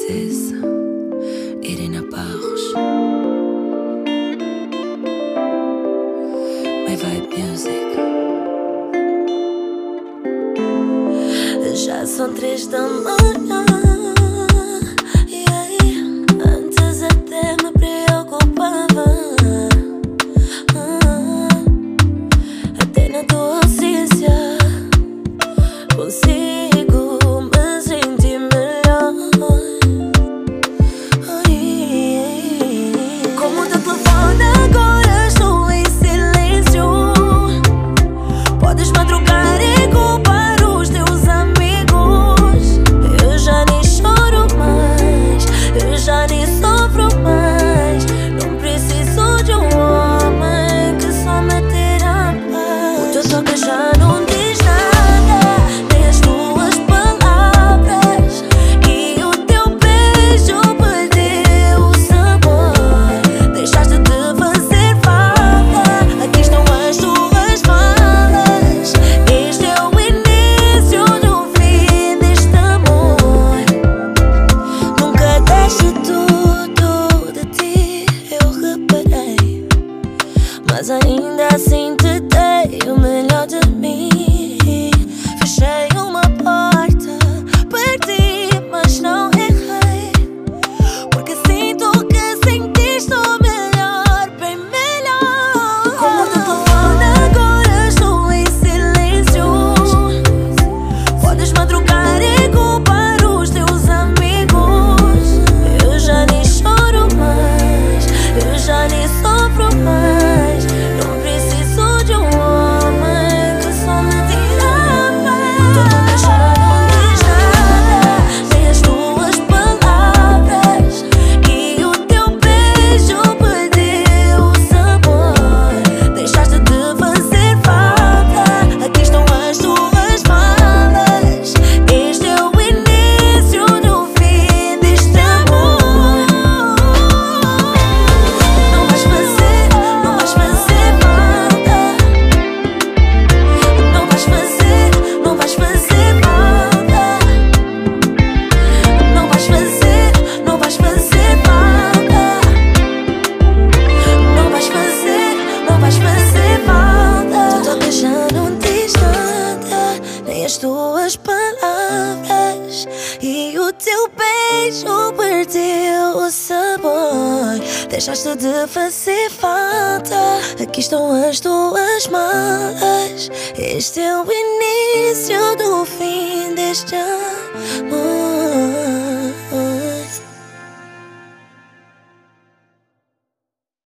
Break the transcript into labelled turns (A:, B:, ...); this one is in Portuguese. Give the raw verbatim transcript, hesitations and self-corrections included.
A: This is Irina Barros. My Vibe Music.
B: Já são três da manhã, yeah. Antes até me preocupava, ah, até na tua ausência consigo me sentir melhor. Ai, como o teu telefone agora estou em silêncio. Podes madrugar e culpar os teus amigos. Eu já nem choro mais, eu já nem sofro mais. Não preciso de um homem que só me terá paz. O teu toque já não diz nada, nem as tuas palavras. E o teu beijo perdeu o sabor. Deixaste de fazer falta, aqui estão as tuas falas. Este é o início do fim deste amor. Nunca deste tudo de ti, eu reparei, mas ainda assim te dei o melhor de mim. Fechei uma porta, perdi, mas não errei, porque sinto que sem ti estou melhor, bem melhor. Como o teu telefone agora estou em silêncio. Podes madrugar e culpar os teus amigos. Eu já nem choro mais, eu já nem sofro mais. Não preciso de um homem que só me tira a paz. O teu toque já não diz nada, nem as tuas palavras. E o teu beijo perdeu o sabor. Deixaste de fazer falta, aqui estão as tuas falas. Este é o início do fim deste amor. Não vais fazer, não vais fazer falta. Não vais fazer, não vais fazer falta. Não vais fazer, não vais fazer falta. Não vais fazer, não vais fazer falta. Tu toque já não diz nada, nem as tuas palavras. E o teu beijo perdeu o sabor. Deixaste de fazer falta, aqui estão as tuas malas. Este é o início do fim deste amor.